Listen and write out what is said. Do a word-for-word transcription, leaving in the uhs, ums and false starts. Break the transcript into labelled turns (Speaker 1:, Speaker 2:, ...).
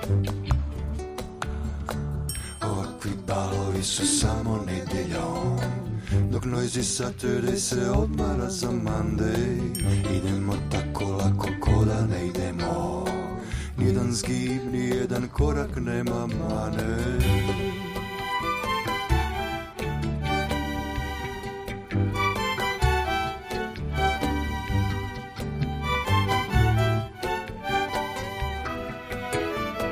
Speaker 1: Ovakvi balovi su samo nedjeljom, dok Noisy Saturday se odmara za Monday. Idemo tako lako ko da ne idemo, nijedan zgib, nijedan korak nema mane.